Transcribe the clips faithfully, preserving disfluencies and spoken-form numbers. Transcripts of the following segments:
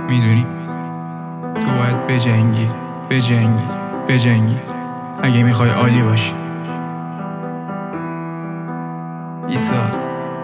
میدونی تو باید بجنگی بجنگی بجنگی اگه میخوای عالی باشی. ایثار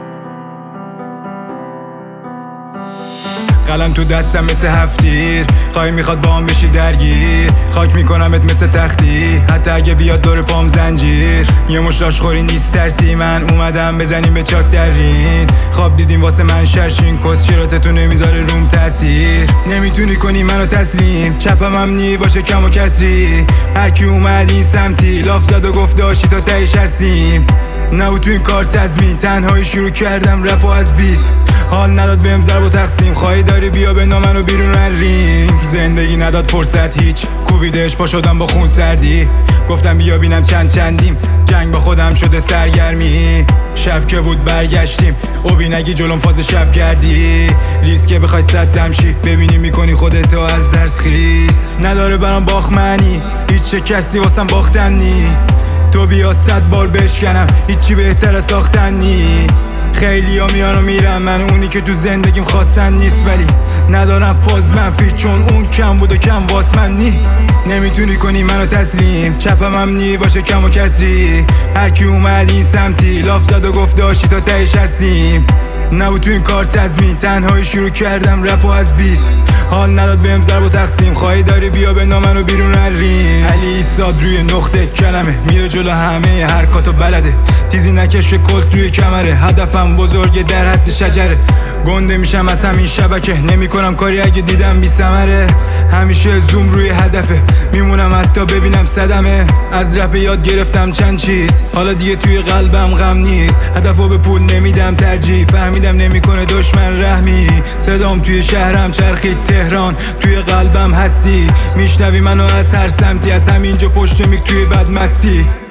قلم تو دستم مثل هفتیر، خواهی میخواد با هم بشی درگیر، خاک میکنمت مثل تختی حتی اگه بیاد دور پام زنجیر. یه مشت آشخوری نیست ترسی، من اومدم بزنیم به چاک درین. خواب دیدیم واسه من شرشین، کس چراتتو نمیذاره روم تاثیر. نمیتونی کنی منو تسلیم، چپم هم نی باشه کم و کسری. هرکی اومد این سمتی لاف زد و گفت داشتی تا تهش هستیم. نبود تو این کار تضمین، تنهایی شروع کردم رپو از بیست. حال نداد بهم ضرب و تقسیم، خواهی داری بیا بنا منو بیرون رینگ. زندگی نداد فرصت هیچ، کوبیدش پا شدم با خون سردی. گفتم بیا بینم چند چندیم، جنگ با خودم شده سرگرمی. شب که بود برگشتیم، اوبی نگی جلوم فاز شب گردی. ریسکه بخوای صدم شی، ببینی میکنی خودتو از درس خیس. نداره برام باخمنی، هیچ شکستی واسم باختن نی. تو بیا صد بار بشکنم، هیچی بهتر از ساختن نی. خیلی ها میان و میرن، من اونی که تو زندگیم خواستن نیست. ولی ندارم فاز منفی، چون اون کم بود و کم واس من نی. نمیتونی کنی منو تسلیم، چپم هم نی باشه کم و کسری. هرکی اومد این سمتی لاف زد و گفت داشتی تا تهش هستیم. نبود تو این کار تضمین، تنهایی شروع کردم رپو از بیست. حال نداد بهم ضرب و تقسیم، خواهی داری بیا بنا منو بیرون رینگ. علی ایساد روی نقطه کلمه، میره جلو همه حرکاتو بلده. تیزی نکشه کلت روی کمره، هدفم بزرگه در حد شجره. گنده میشم از همین شبکه، نمی کنم کاری اگه دیدم بی ثمره. همیشه زوم روی هدفه، میمونم حتی ببینم صدمه. از رپ یاد گرفتم چند چیز، حالا دیگه توی قلبم غم نیست. هدفو به پول نمیدم ترجیح، فهمیدم نمیکنه دشمن رحمی. صدام توی شهرم چرخید تهران، توی قلبم هستی. میشنوی منو از هر سمتی، از همینجا پشت میک توی بدمستی.